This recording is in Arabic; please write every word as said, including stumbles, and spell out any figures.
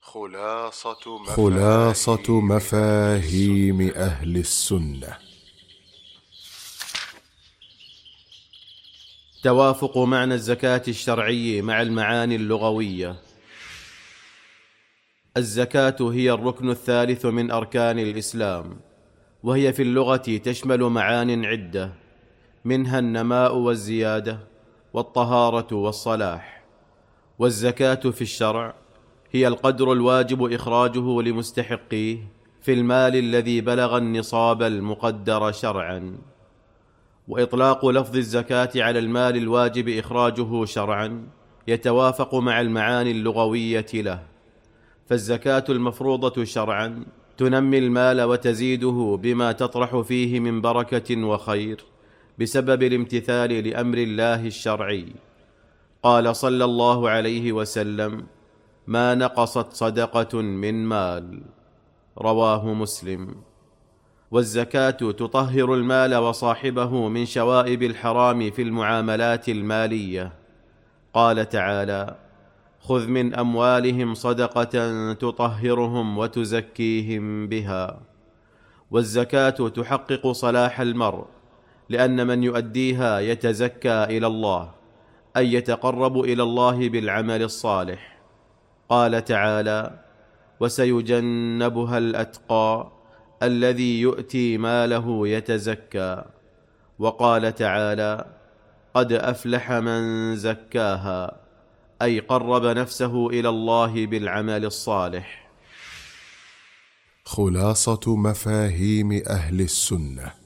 خلاصة مفاهيم, خلاصة مفاهيم أهل السنة. توافق معنى الزكاة الشرعي مع المعاني اللغوية. الزكاة هي الركن الثالث من أركان الإسلام، وهي في اللغة تشمل معان عدة، منها النماء والزيادة والطهارة والصلاح. والزكاة في الشرع هي القدر الواجب إخراجه لمستحقيه في المال الذي بلغ النصاب المقدر شرعا. وإطلاق لفظ الزكاة على المال الواجب إخراجه شرعا يتوافق مع المعاني اللغوية له، فالزكاة المفروضة شرعا تنمي المال وتزيده بما تطرح فيه من بركة وخير بسبب الامتثال لأمر الله الشرعي. قال صلى الله عليه وسلم: ما نقصت صدقة من مال، رواه مسلم. والزكاة تطهر المال وصاحبه من شوائب الحرام في المعاملات المالية. قال تعالى: خذ من أموالهم صدقة تطهرهم وتزكيهم بها. والزكاة تحقق صلاح المرء، لأن من يؤديها يتزكى إلى الله، أي يتقرب إلى الله بالعمل الصالح. قال تعالى: وسيجنبها الأتقى الذي يؤتي ماله يتزكى. وقال تعالى: قد أفلح من زكاها، أي قرب نفسه إلى الله بالعمل الصالح. خلاصة مفاهيم أهل السنة.